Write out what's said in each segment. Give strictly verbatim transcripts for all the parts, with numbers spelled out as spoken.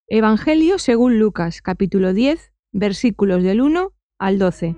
Evangelio según Lucas, capítulo diez, versículos del uno al doce.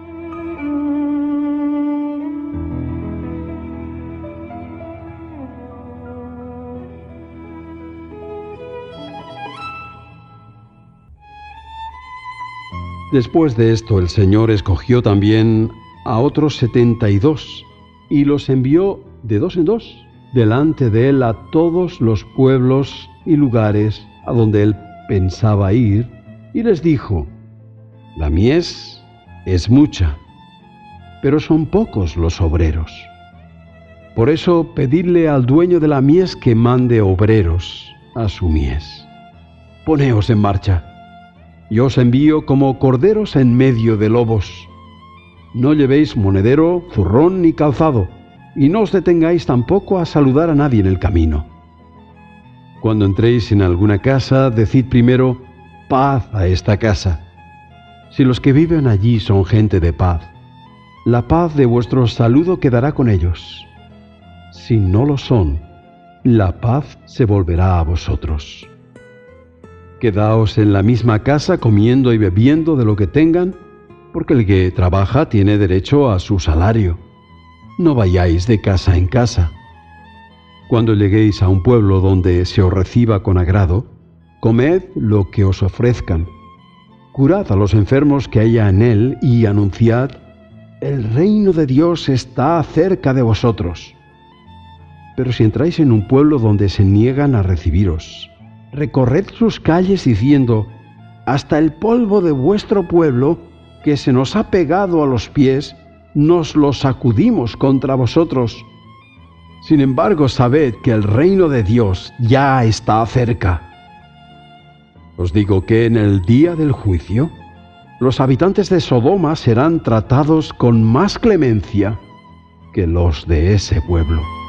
Después de esto, el Señor escogió también a otros setenta y dos y los envió de dos en dos delante de él a todos los pueblos y lugares a donde él pensaba ir, y les dijo: La mies es mucha, pero son pocos los obreros. Por eso pedidle al dueño de la mies que mande obreros a su mies. Poneos en marcha. Yo os envío como corderos en medio de lobos. No llevéis monedero, zurrón ni calzado, y no os detengáis tampoco a saludar a nadie en el camino. Cuando entréis en alguna casa, decid primero: paz a esta casa. Si los que viven allí son gente de paz, la paz de vuestro saludo quedará con ellos. Si no lo son, la paz se volverá a vosotros. Quedaos en la misma casa comiendo y bebiendo de lo que tengan, porque el que trabaja tiene derecho a su salario. No vayáis de casa en casa. Cuando lleguéis a un pueblo donde se os reciba con agrado, comed lo que os ofrezcan. Curad a los enfermos que haya en él y anunciad: el reino de Dios está cerca de vosotros. Pero si entráis en un pueblo donde se niegan a recibiros, recorred sus calles diciendo: hasta el polvo de vuestro pueblo, que se nos ha pegado a los pies, nos lo sacudimos contra vosotros. Sin embargo, sabed que el reino de Dios ya está cerca. Os digo que en el día del juicio, los habitantes de Sodoma serán tratados con más clemencia que los de ese pueblo.